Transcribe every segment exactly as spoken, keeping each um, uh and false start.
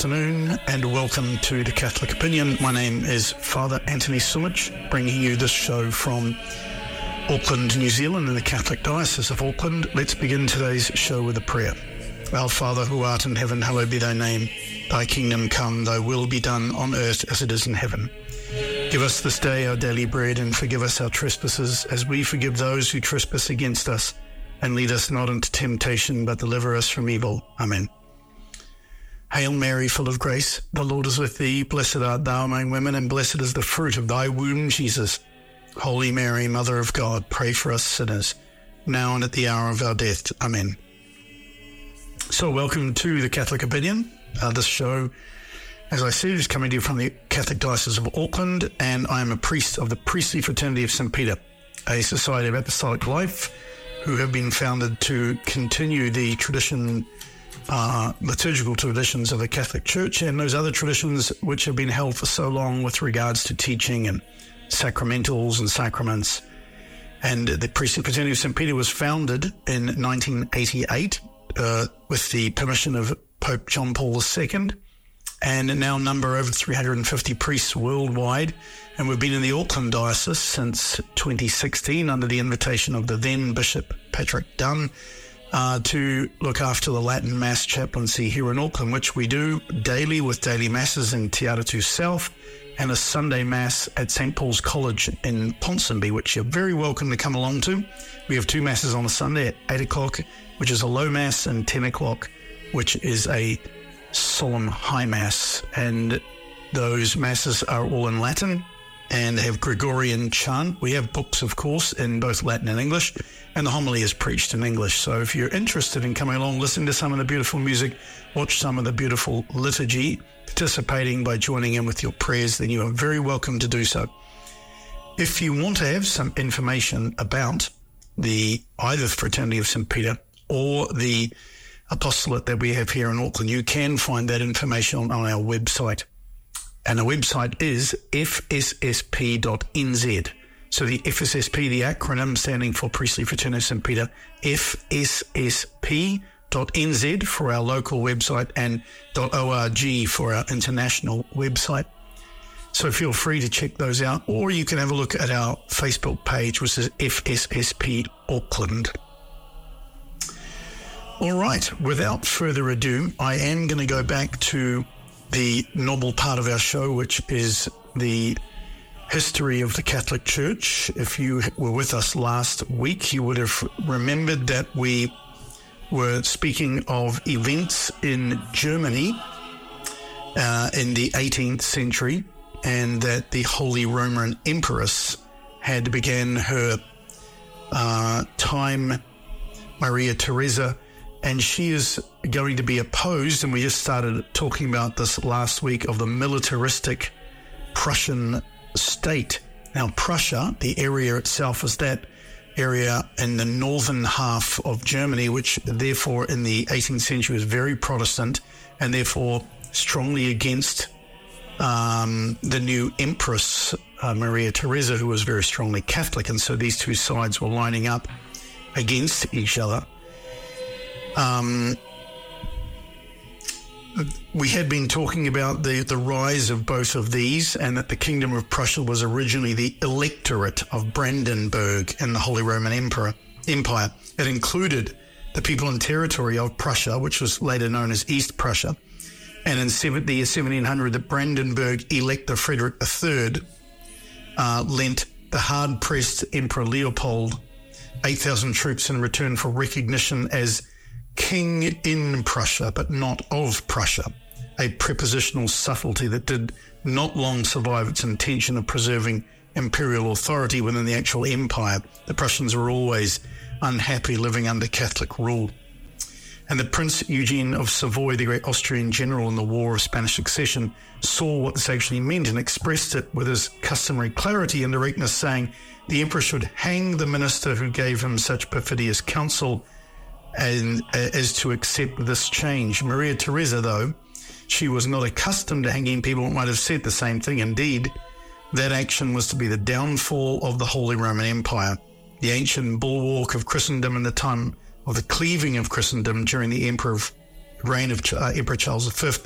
afternoon and welcome to The Catholic Opinion. My name is Father Anthony Sumich, bringing you this show from Auckland, New Zealand in the Catholic Diocese of Auckland. Let's begin today's show with a prayer. Our Father who art in heaven, hallowed be thy name. Thy kingdom come, thy will be done on earth as it is in heaven. Give us this day our daily bread and forgive us our trespasses as we forgive those who trespass against us. And lead us not into temptation, but deliver us from evil. Amen. Hail Mary, full of grace, the Lord is with thee. Blessed art thou among women, and blessed is the fruit of thy womb, Jesus. Holy Mary, Mother of God, pray for us sinners, now and at the hour of our death. Amen. So welcome to The Catholic Opinion. Uh, this show, as I said, is coming to you from the Catholic Diocese of Auckland, and I am a priest of the Priestly Fraternity of Saint Peter, a society of apostolic life, who have been founded to continue the tradition, uh, liturgical traditions of the Catholic Church and those other traditions which have been held for so long with regards to teaching and sacramentals and sacraments. And the Priestly Fraternity of Saint Peter was founded in nineteen eighty-eight uh, with the permission of Pope John Paul the Second, and now number over three hundred fifty priests worldwide. And we've been in the Auckland Diocese since twenty sixteen under the invitation of the then Bishop Patrick Dunn uh, to look after the Latin Mass chaplaincy here in Auckland, which we do daily with daily Masses in Te Aratu South and a Sunday Mass at Saint Paul's College in Ponsonby, which you're very welcome to come along to. We have two Masses on a Sunday at eight o'clock, which is a low Mass, and ten o'clock, which is a solemn high Mass. And those Masses are all in Latin and have Gregorian chant. We have books, of course, in both Latin and English, and the homily is preached in English. So if you're interested in coming along, listening to some of the beautiful music, watch some of the beautiful liturgy, participating by joining in with your prayers, then you are very welcome to do so. If you want to have some information about the either the Fraternity of Saint Peter or the apostolate that we have here in Auckland, you can find that information on, on our website. And the website is f s s p dot n z. So the F S S P, the acronym standing for Priestly Fraternity of Saint Peter, f s s p dot n z for our local website and .org for our international website. So feel free to check those out, or you can have a look at our Facebook page, which is F S S P Auckland. All right, without further ado, I am going to go back to the novel part of our show, which is the history of the Catholic Church. If you were with us last week, you would have remembered that we were speaking of events in Germany uh, in the eighteenth century, and that the Holy Roman Empress had began her uh, time, Maria Theresa, and she is going to be opposed, and we just started talking about this last week, of the militaristic Prussian state. Now, Prussia, the area itself, is that area in the northern half of Germany, which therefore in the eighteenth century was very Protestant and therefore strongly against um, the new Empress, uh, Maria Theresa, who was very strongly Catholic. And so these two sides were lining up against each other. Um, we had been talking about the, the rise of both of these, and that the Kingdom of Prussia was originally the electorate of Brandenburg in the Holy Roman Emperor, Empire. It included the people and territory of Prussia, which was later known as East Prussia. And in the year seventeen hundred, the Brandenburg Elector Frederick the Third uh, lent the hard-pressed Emperor Leopold eight thousand troops in return for recognition as King in Prussia, but not of Prussia, a prepositional subtlety that did not long survive its intention of preserving imperial authority within the actual empire. The Prussians were always unhappy living under Catholic rule. And the Prince Eugene of Savoy, the great Austrian general in the War of Spanish Succession, saw what this actually meant and expressed it with his customary clarity and directness, saying the emperor should hang the minister who gave him such perfidious counsel, and as to accept this change. Maria Theresa, though, she was not accustomed to hanging people, might have said the same thing. Indeed, that action was to be the downfall of the Holy Roman Empire, the ancient bulwark of Christendom in the time of the cleaving of Christendom during the emperor reign of uh, Emperor Charles the Fifth.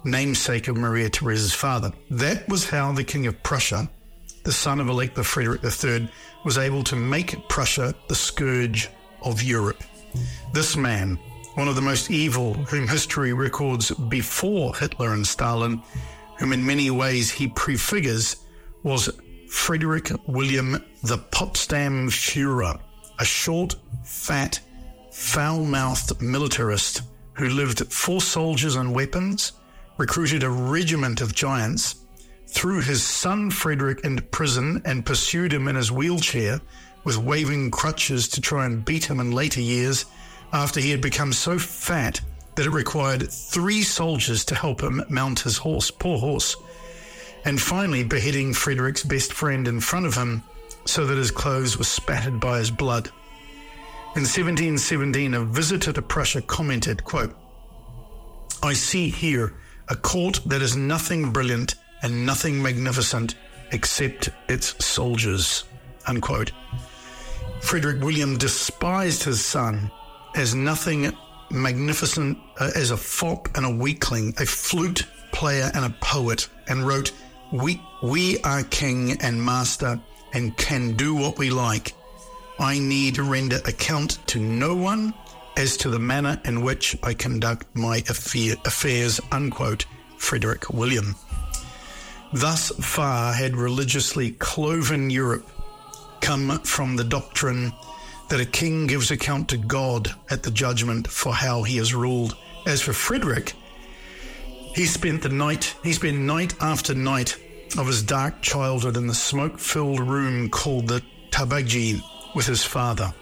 namesake of Maria Theresa's father. That was how the King of Prussia, the son of Elector Frederick the Third, was able to make Prussia the scourge of Europe. This man, one of the most evil whom history records before Hitler and Stalin, whom in many ways he prefigures, was Frederick William the Potsdam Führer, a short, fat, foul-mouthed militarist who lived for soldiers and weapons, recruited a regiment of giants, threw his son Frederick into prison and pursued him in his wheelchair with waving crutches to try and beat him in later years after he had become so fat that it required three soldiers to help him mount his horse, poor horse, and finally beheading Frederick's best friend in front of him so that his clothes were spattered by his blood. In seventeen seventeen, a visitor to Prussia commented, quote, "I see here a court that is nothing brilliant and nothing magnificent except its soldiers," unquote. Frederick William despised his son as nothing magnificent, uh, as a fop and a weakling, a flute player and a poet, and wrote, we, we are king and master and can do what we like. I need to render account to no one as to the manner in which I conduct my affair, affairs, unquote, Frederick William. Thus far had religiously cloven Europe come from the doctrine that a king gives account to God at the judgment for how he has ruled. As for Frederick, he spent the night, he spent night after night of his dark childhood in the smoke-filled room called the Tabaji with his father.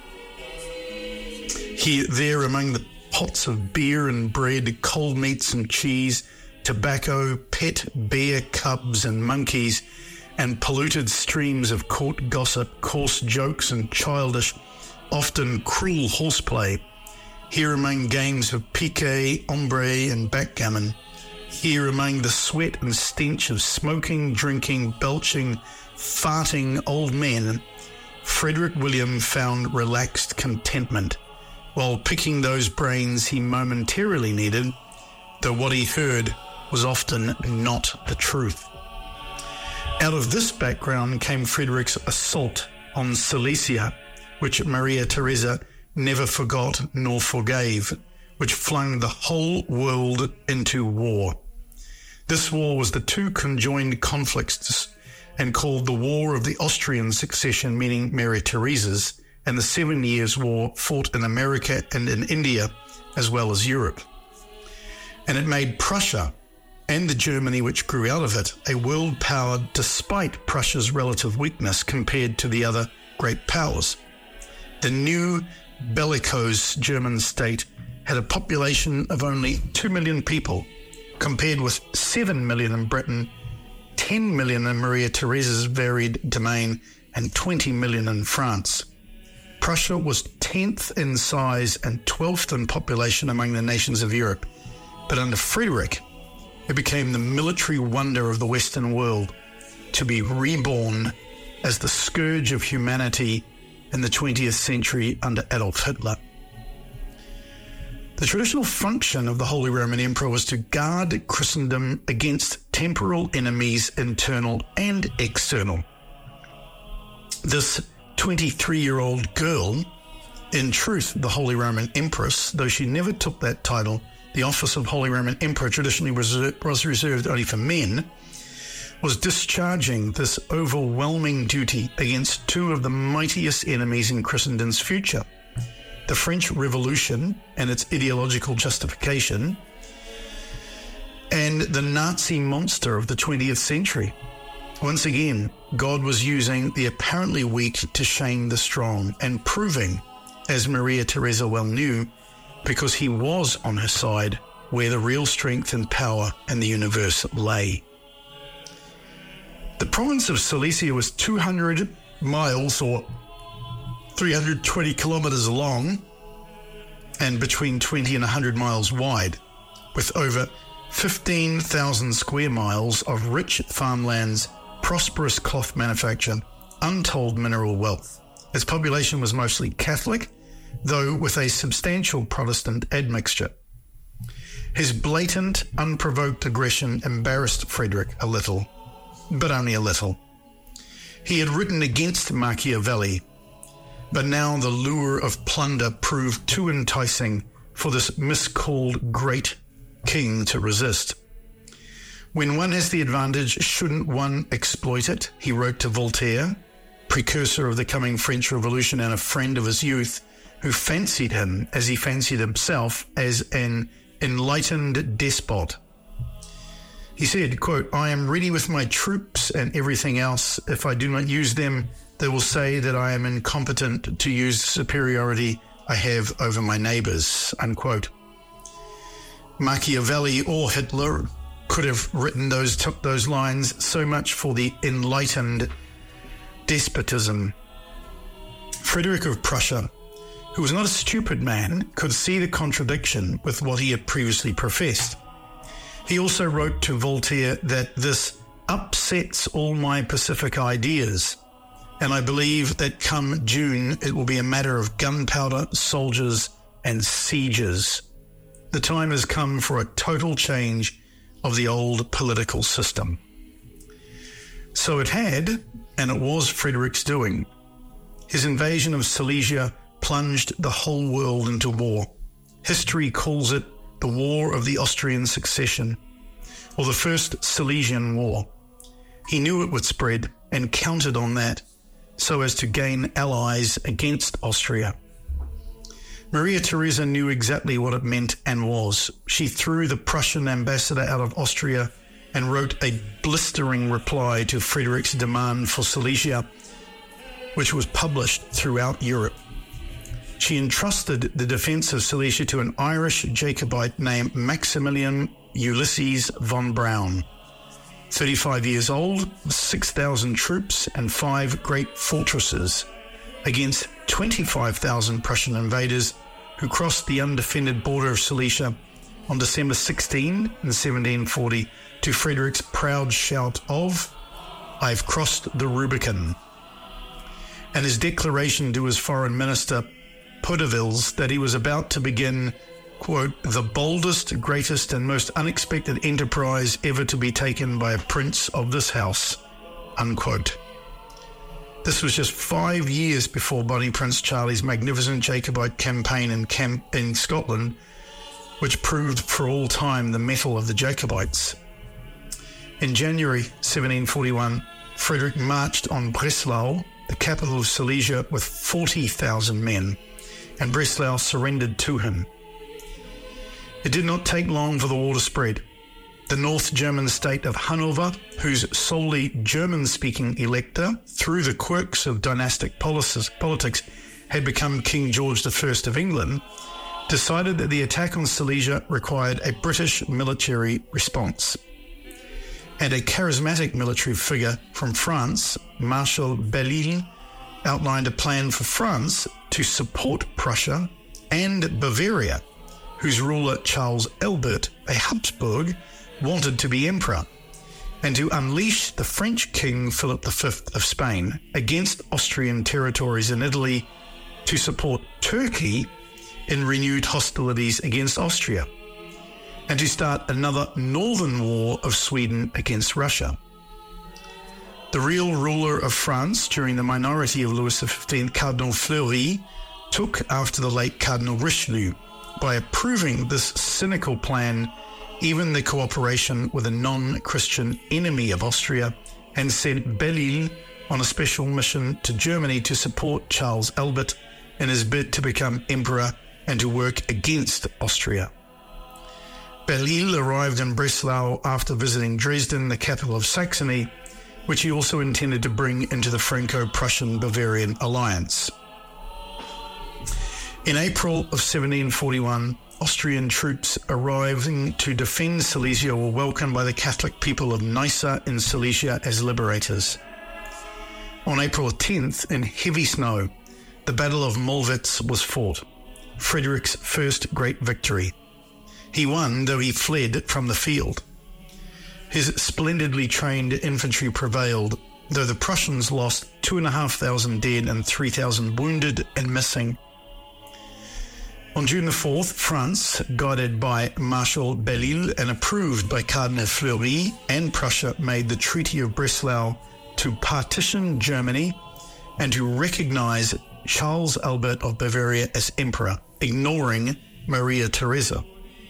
He there among the pots of beer and bread, cold meats and cheese, tobacco, pet bear cubs and monkeys, and polluted streams of court gossip, coarse jokes and childish, often cruel horseplay. Here among games of piquet, ombre and backgammon. Here among the sweat and stench of smoking, drinking, belching, farting old men, Frederick William found relaxed contentment, while picking those brains he momentarily needed, though what he heard was often not the truth. Out of this background came Frederick's assault on Silesia, which Maria Theresa never forgot nor forgave, which flung the whole world into war. This war was the two conjoined conflicts and called the War of the Austrian Succession, meaning Maria Theresa's, and the Seven Years' War fought in America and in India, as well as Europe. And it made Prussia, and the Germany which grew out of it, a world power despite Prussia's relative weakness compared to the other great powers. The new bellicose German state had a population of only two million people, compared with seven million in Britain, ten million in Maria Theresa's varied domain, and twenty million in France. Prussia was tenth in size and twelfth in population among the nations of Europe, but under Frederick, it became the military wonder of the Western world, to be reborn as the scourge of humanity in the twentieth century under Adolf Hitler. The traditional function of the Holy Roman Emperor was to guard Christendom against temporal enemies, internal and external. This twenty-three-year-old girl, in truth the Holy Roman Empress, though she never took that title, the office of Holy Roman Emperor traditionally was reserved only for men, was discharging this overwhelming duty against two of the mightiest enemies in Christendom's future, the French Revolution and its ideological justification, and the Nazi monster of the twentieth century. Once again, God was using the apparently weak to shame the strong, and proving, as Maria Theresa well knew, because he was on her side, where the real strength and power in the universe lay. The province of Silesia was two hundred miles or three hundred twenty kilometers long and between twenty and one hundred miles wide, with over fifteen thousand square miles of rich farmlands, prosperous cloth manufacture, untold mineral wealth. Its population was mostly Catholic, though with a substantial Protestant admixture. His blatant, unprovoked aggression embarrassed Frederick a little, but only a little. He had written against Machiavelli, but now the lure of plunder proved too enticing for this miscalled great king to resist. When one has the advantage, shouldn't one exploit it? He wrote to Voltaire, precursor of the coming French Revolution and a friend of his youth, who fancied him, as he fancied himself, as an enlightened despot. He said, quote, "I am ready with my troops and everything else. If I do not use them, they will say that I am incompetent to use the superiority I have over my neighbours," unquote. Machiavelli or Hitler could have written those took those lines. So much for the enlightened despotism. Frederick of Prussia, who was not a stupid man, could see the contradiction with what he had previously professed. He also wrote to Voltaire that this upsets all my pacific ideas, and I believe that come June it will be a matter of gunpowder, soldiers, and sieges. The time has come for a total change of the old political system. So it had, and it was Frederick's doing. His invasion of Silesia plunged the whole world into war. History calls it the War of the Austrian Succession, or the First Silesian War. He knew it would spread and counted on that so as to gain allies against Austria. Maria Theresa knew exactly what it meant and was. She threw the Prussian ambassador out of Austria and wrote a blistering reply to Frederick's demand for Silesia, which was published throughout Europe. She entrusted the defence of Silesia to an Irish Jacobite named Maximilian Ulysses von Braun. thirty-five years old, six thousand troops and five great fortresses against twenty-five thousand Prussian invaders who crossed the undefended border of Silesia on December sixteenth in seventeen forty to Frederick's proud shout of, "I've crossed the Rubicon," and his declaration to his foreign minister Podevils that he was about to begin, quote, "the boldest, greatest and most unexpected enterprise ever to be taken by a prince of this house," unquote. This was just five years before Bonnie Prince Charlie's magnificent Jacobite campaign in, Cam- in Scotland, which proved for all time the mettle of the Jacobites. In January seventeen forty-one, Frederick marched on Breslau, the capital of Silesia, with forty thousand men, and Breslau surrendered to him. It did not take long for the war to spread. The North German state of Hanover, whose solely German-speaking elector, through the quirks of dynastic politics, had become King George the First of England, decided that the attack on Silesia required a British military response. And a charismatic military figure from France, Marshal Belle-Isle, outlined a plan for France to support Prussia and Bavaria, whose ruler Charles Albert, a Habsburg, wanted to be emperor, and to unleash the French King Philip the Fifth of Spain against Austrian territories in Italy to support Turkey in renewed hostilities against Austria, and to start another northern war of Sweden against Russia. The real ruler of France during the minority of Louis the Fifteenth, Cardinal Fleury, took after the late Cardinal Richelieu by approving this cynical plan, even the cooperation with a non-Christian enemy of Austria, and sent Belle-Isle on a special mission to Germany to support Charles Albert in his bid to become emperor and to work against Austria. Belle-Isle arrived in Breslau after visiting Dresden, the capital of Saxony, which he also intended to bring into the Franco-Prussian-Bavarian alliance. In April of seventeen forty-one, Austrian troops arriving to defend Silesia were welcomed by the Catholic people of Nysa in Silesia as liberators. On April tenth, in heavy snow, the Battle of Mollwitz was fought, Frederick's first great victory. He won, though he fled from the field. His splendidly trained infantry prevailed, though the Prussians lost two and a half thousand dead and three thousand wounded and missing. On June the fourth, France, guided by Marshal Belle-Isle and approved by Cardinal Fleury and Prussia, made the Treaty of Breslau to partition Germany and to recognize Charles Albert of Bavaria as emperor, ignoring Maria Theresa.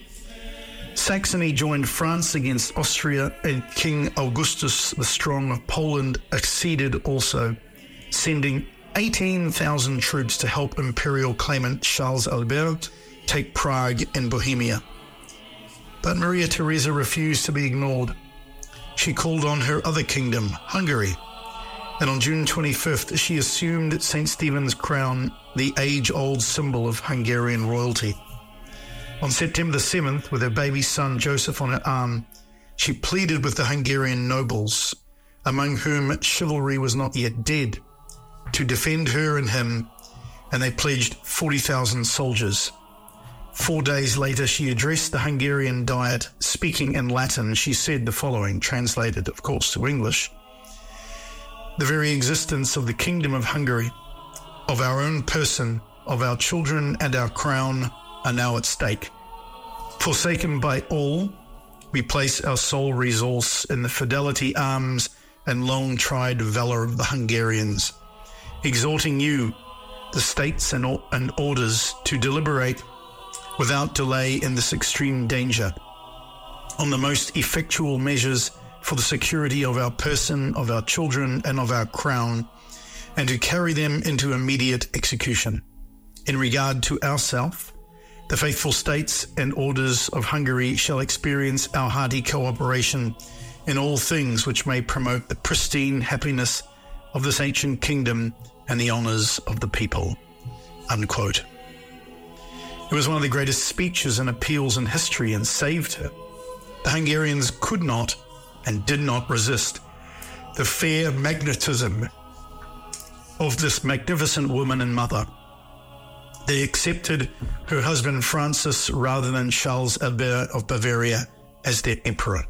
Saxony joined France against Austria, and King Augustus the Strong of Poland acceded also, sending eighteen thousand troops to help imperial claimant Charles Albert take Prague in Bohemia. But Maria Theresa refused to be ignored. She called on her other kingdom, Hungary, and on June twenty-fifth she assumed Saint Stephen's crown, the age-old symbol of Hungarian royalty. On September the seventh, with her baby son Joseph on her arm, she pleaded with the Hungarian nobles, among whom chivalry was not yet dead, to defend her and him, and they pledged forty thousand soldiers. Four days later, she addressed the Hungarian Diet. Speaking in Latin, she said the following, translated, of course, to English: "The very existence of the Kingdom of Hungary, of our own person, of our children and our crown are now at stake. Forsaken by all, we place our sole resource in the fidelity, arms, and long-tried valour of the Hungarians, exhorting you, the states and, or- and orders, to deliberate without delay in this extreme danger on the most effectual measures for the security of our person, of our children, and of our crown, and to carry them into immediate execution. In regard to ourself, the faithful states and orders of Hungary shall experience our hearty cooperation in all things which may promote the pristine happiness of this ancient kingdom and the honours of the people." Unquote. It was one of the greatest speeches and appeals in history and saved her. The Hungarians could not and did not resist the fair magnetism of this magnificent woman and mother. They accepted her husband Francis rather than Charles Albert of Bavaria as their emperor.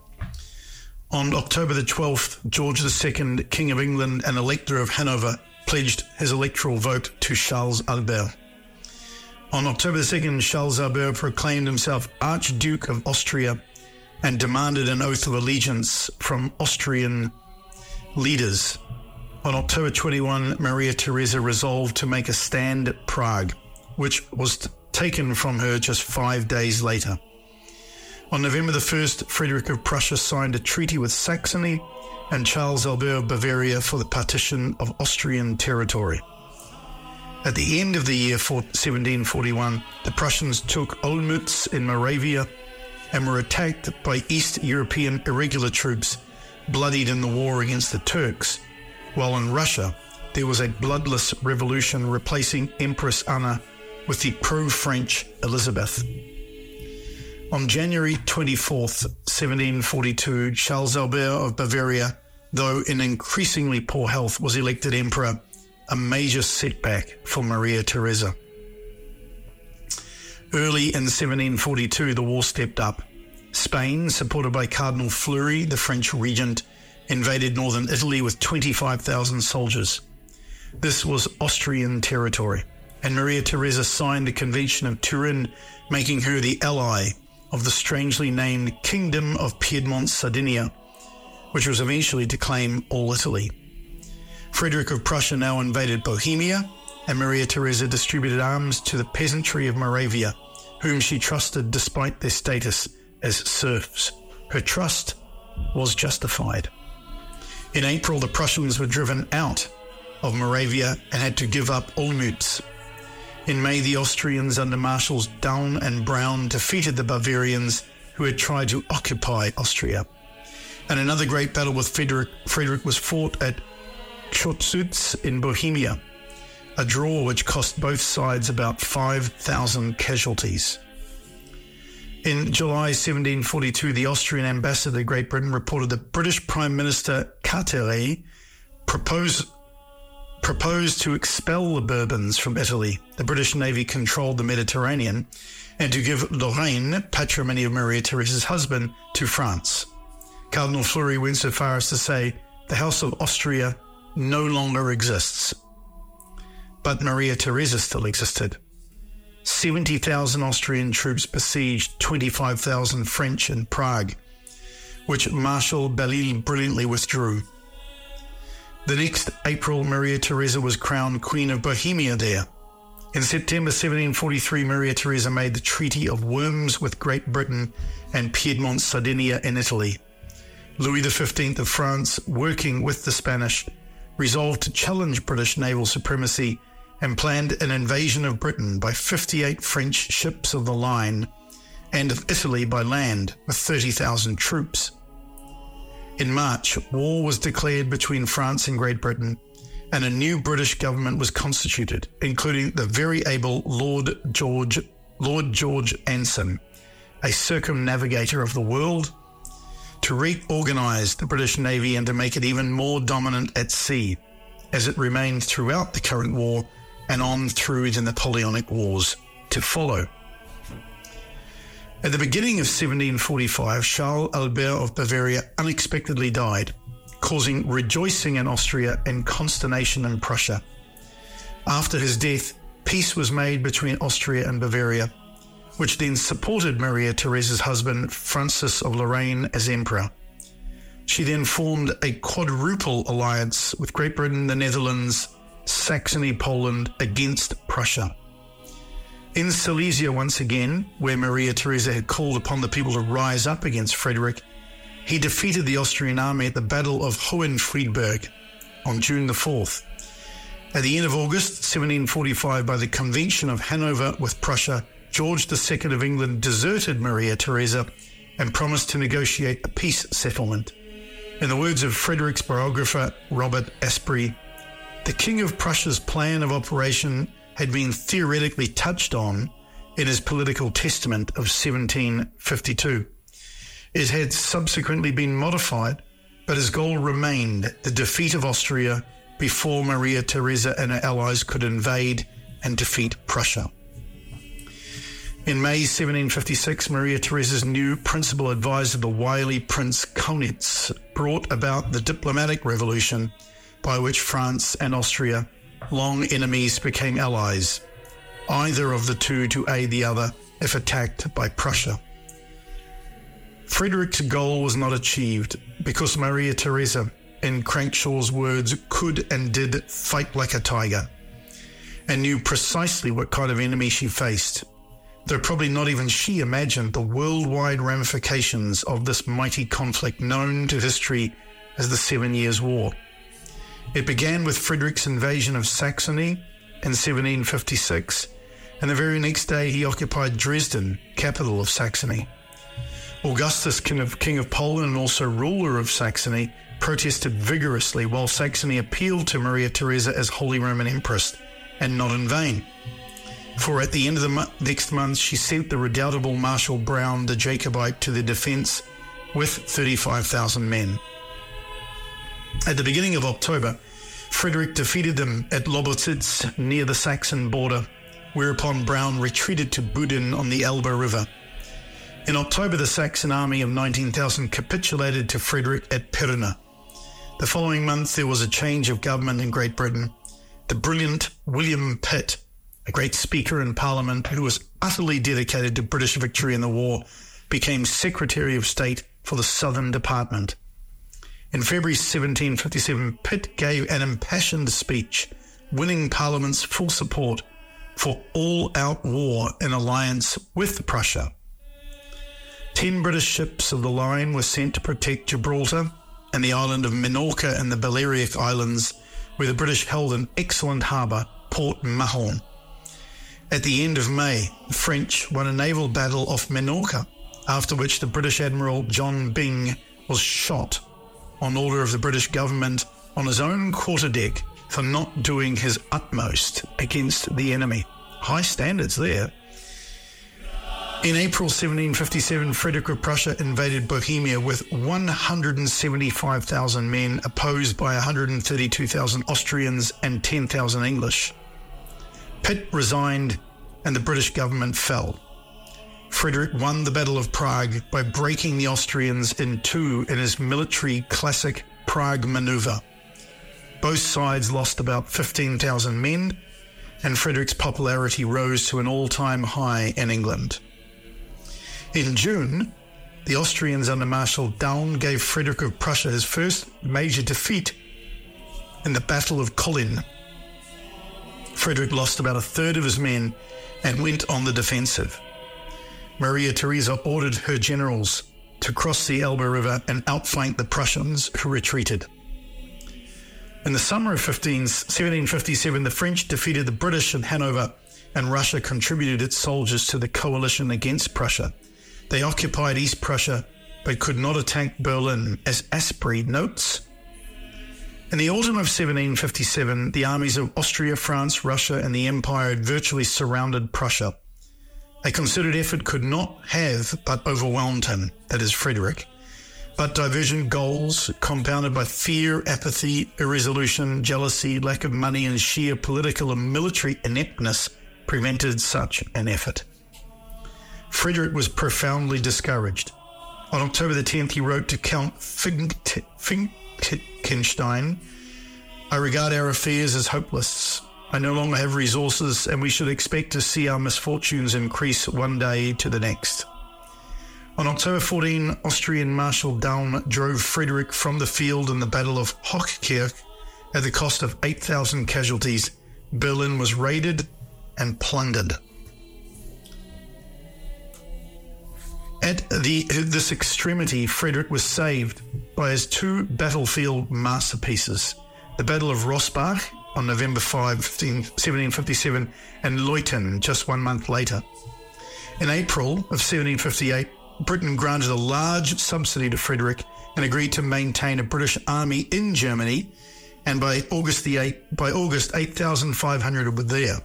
On October the twelfth, George the Second, King of England and Elector of Hanover, pledged his electoral vote to Charles Albert. On October the second, Charles Albert proclaimed himself Archduke of Austria and demanded an oath of allegiance from Austrian leaders. On October twenty-first, Maria Theresa resolved to make a stand at Prague, which was t- taken from her just five days later. On November the first, Frederick of Prussia signed a treaty with Saxony and Charles Albert of Bavaria for the partition of Austrian territory. At the end of the year seventeen forty-one, the Prussians took Olmütz in Moravia and were attacked by East European irregular troops, bloodied in the war against the Turks, while in Russia there was a bloodless revolution replacing Empress Anna with the pro-French Elizabeth. On January twenty-fourth, seventeen forty-two, Charles Albert of Bavaria, though in increasingly poor health, was elected emperor, a major setback for Maria Theresa. Early in seventeen forty-two, the war stepped up. Spain, supported by Cardinal Fleury, the French regent, invaded northern Italy with twenty-five thousand soldiers. This was Austrian territory, and Maria Theresa signed the Convention of Turin, making her the ally of the strangely named Kingdom of Piedmont-Sardinia, which was eventually to claim all Italy. Frederick of Prussia now invaded Bohemia, and Maria Theresa distributed arms to the peasantry of Moravia, whom she trusted despite their status as serfs. Her trust was justified. In April, the Prussians were driven out of Moravia and had to give up Olmütz. In May, the Austrians under Marshals Daun and Braun defeated the Bavarians who had tried to occupy Austria. And another great battle with Frederick, Frederick was fought at Chorzów in Bohemia, a draw which cost both sides about five thousand casualties. In July seventeen forty-two, the Austrian ambassador to Great Britain reported that British Prime Minister Carteret proposed proposed to expel the Bourbons from Italy. The British Navy controlled the Mediterranean, and to give Lorraine, patrimony of Maria Theresa's husband, to France. Cardinal Fleury went so far as to say, the House of Austria no longer exists. But Maria Theresa still existed. seventy thousand Austrian troops besieged twenty-five thousand French in Prague, which Marshal Belle-Île brilliantly withdrew. The next April, Maria Theresa was crowned Queen of Bohemia there. In September seventeen forty-three, Maria Theresa made the Treaty of Worms with Great Britain and Piedmont Sardinia in Italy. Louis the fifteenth of France, working with the Spanish, resolved to challenge British naval supremacy and planned an invasion of Britain by fifty-eight French ships of the line and of Italy by land with thirty thousand troops. In March, war was declared between France and Great Britain, and a new British government was constituted, including the very able Lord George, Lord George Anson, a circumnavigator of the world, to reorganise the British Navy and to make it even more dominant at sea, as it remained throughout the current war and on through the Napoleonic Wars to follow. At the beginning of seventeen forty-five, Charles Albert of Bavaria unexpectedly died, causing rejoicing in Austria and consternation in Prussia. After his death, peace was made between Austria and Bavaria, which then supported Maria Theresa's husband, Francis of Lorraine, as emperor. She then formed a quadruple alliance with Great Britain, the Netherlands, Saxony, Poland, against Prussia. In Silesia once again, where Maria Theresa had called upon the people to rise up against Frederick, he defeated the Austrian army at the Battle of Hohenfriedberg on June the fourth. At the end of August seventeen forty-five, by the Convention of Hanover with Prussia, George the Second of England deserted Maria Theresa and promised to negotiate a peace settlement. In the words of Frederick's biographer, Robert Asprey, the King of Prussia's plan of operation had been theoretically touched on in his political testament of seventeen fifty-two. It had subsequently been modified, but his goal remained the defeat of Austria before Maria Theresa and her allies could invade and defeat Prussia. In May seventeen fifty-six, Maria Theresa's new principal advisor, the wily Prince Kaunitz, brought about the diplomatic revolution by which France and Austria, long enemies, became allies, either of the two to aid the other if attacked by Prussia. Frederick's goal was not achieved because Maria Theresa, in Crankshaw's words, could and did fight like a tiger and knew precisely what kind of enemy she faced, though probably not even she imagined the worldwide ramifications of this mighty conflict known to history as the Seven Years' War. It began with Frederick's invasion of Saxony in seventeen fifty-six, and the very next day he occupied Dresden, capital of Saxony. Augustus, king of, king of Poland and also ruler of Saxony, protested vigorously while Saxony appealed to Maria Theresa as Holy Roman Empress, and not in vain. For at the end of the mo- next month, she sent the redoubtable Marshal Brown, the Jacobite, to their defence with thirty-five thousand men. At the beginning of October, Frederick defeated them at Lobositz near the Saxon border, whereupon Brown retreated to Budin on the Elbe River. In October, the Saxon army of nineteen thousand capitulated to Frederick at Pirna. The following month, there was a change of government in Great Britain. The brilliant William Pitt, a great speaker in Parliament who was utterly dedicated to British victory in the war, became Secretary of State for the Southern Department. In February seventeen fifty-seven, Pitt gave an impassioned speech, winning Parliament's full support for all-out war in alliance with Prussia. Ten British ships of the line were sent to protect Gibraltar and the island of Minorca and the Balearic Islands, where the British held an excellent harbour, Port Mahon. At the end of May, the French won a naval battle off Minorca, after which the British Admiral John Byng was shot on order of the British government on his own quarterdeck for not doing his utmost against the enemy. High standards there. In April seventeen fifty-seven, Frederick of Prussia invaded Bohemia with one hundred seventy-five thousand men, opposed by one hundred thirty-two thousand Austrians and ten thousand English. Pitt resigned and the British government fell. Frederick won the Battle of Prague by breaking the Austrians in two in his military classic Prague maneuver. Both sides lost about fifteen thousand men, and Frederick's popularity rose to an all-time high in England. In June, the Austrians under Marshal Daun gave Frederick of Prussia his first major defeat in the Battle of Kolin. Frederick lost about a third of his men and went on the defensive. Maria Theresa ordered her generals to cross the Elbe River and outflank the Prussians, who retreated. In the summer of seventeen fifty-seven, the French defeated the British in Hanover, and Russia contributed its soldiers to the coalition against Prussia. They occupied East Prussia, but could not attack Berlin, as Asprey notes. In the autumn of seventeen fifty-seven, the armies of Austria, France, Russia, and the Empire had virtually surrounded Prussia. A concerted effort could not have but overwhelmed him, that is Frederick. But divergent goals, compounded by fear, apathy, irresolution, jealousy, lack of money, and sheer political and military ineptness, prevented such an effort. Frederick was profoundly discouraged. On October the tenth, he wrote to Count Finckenstein, "I regard our affairs as hopeless. I no longer have resources, and we should expect to see our misfortunes increase one day to the next." On October fourteenth, Austrian Marshal Daun drove Frederick from the field in the Battle of Hochkirch at the cost of eight thousand casualties. Berlin was raided and plundered. At the, this extremity, Frederick was saved by his two battlefield masterpieces, the Battle of Rossbach on November fifth, seventeen fifty-seven, and Leuthen just one month later. In April of seventeen fifty-eight, Britain granted a large subsidy to Frederick and agreed to maintain a British army in Germany, and by August the eighth, by August, eight thousand five hundred were there.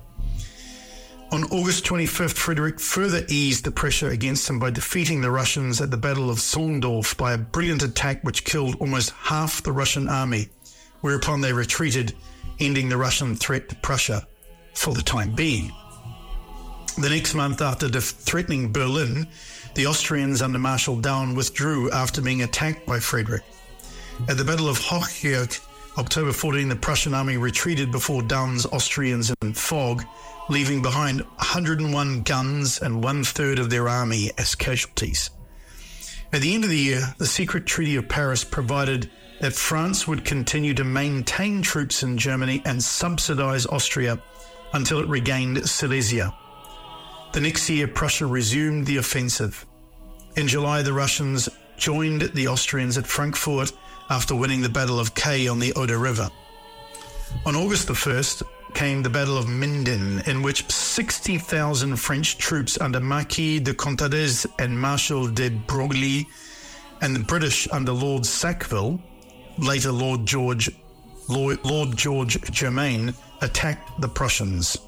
On August twenty-fifth, Frederick further eased the pressure against him by defeating the Russians at the Battle of Zorndorf by a brilliant attack which killed almost half the Russian army, whereupon they retreated, ending the Russian threat to Prussia for the time being. The next month, after def- threatening Berlin, the Austrians under Marshal Daun withdrew after being attacked by Frederick. At the Battle of Hochkirch, October fourteenth, the Prussian army retreated before Daun's Austrians in fog, leaving behind one hundred one guns and one-third of their army as casualties. At the end of the year, the secret Treaty of Paris provided that France would continue to maintain troops in Germany and subsidize Austria until it regained Silesia. The next year, Prussia resumed the offensive. In July, the Russians joined the Austrians at Frankfurt after winning the Battle of Kay on the Oder River. On August the first came the Battle of Minden, in which sixty thousand French troops under Marquis de Contades and Marshal de Broglie, and the British under Lord Sackville, later Lord George, Lord, Lord George Germain, attacked the Prussians.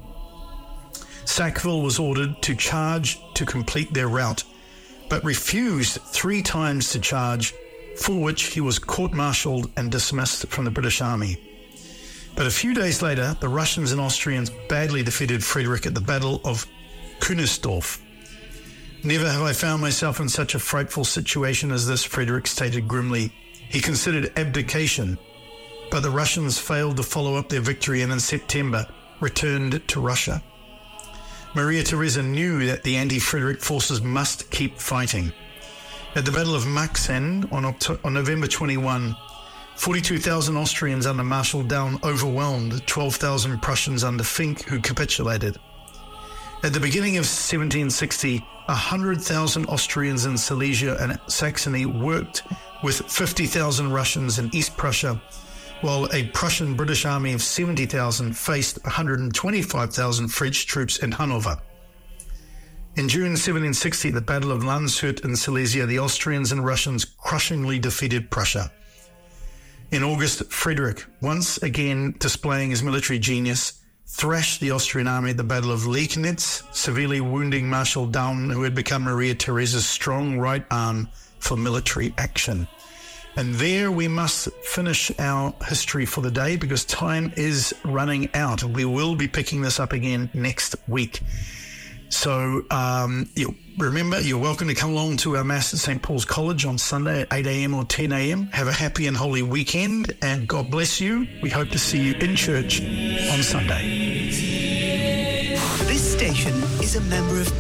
Sackville was ordered to charge to complete their rout, but refused three times to charge, for which he was court-martialed and dismissed from the British Army. But a few days later, the Russians and Austrians badly defeated Frederick at the Battle of Kunersdorf. "Never have I found myself in such a frightful situation as this," Frederick stated grimly. He considered abdication, but the Russians failed to follow up their victory and in September returned to Russia. Maria Theresa knew that the anti-Frederick forces must keep fighting. At the Battle of Maxen on, October, on November twenty-first, forty-two thousand Austrians under Marshal Daun overwhelmed twelve thousand Prussians under Fink, who capitulated. At the beginning of seventeen sixty, one hundred thousand Austrians in Silesia and Saxony worked with fifty thousand Russians in East Prussia, while a Prussian-British army of seventy thousand faced one hundred twenty-five thousand French troops in Hanover. In June seventeen sixty, at the Battle of Landshut in Silesia, the Austrians and Russians crushingly defeated Prussia. In August, Frederick, once again displaying his military genius, thrashed the Austrian army at the Battle of Liegnitz, severely wounding Marshal Daun, who had become Maria Theresa's strong right arm for military action. And there we must finish our history for the day because time is running out. We will be picking this up again next week. So um, you remember, you're welcome to come along to our Mass at Saint Paul's College on Sunday at eight a.m. or ten a.m. Have a happy and holy weekend, and God bless you. We hope to see you in church on Sunday. This station is a member of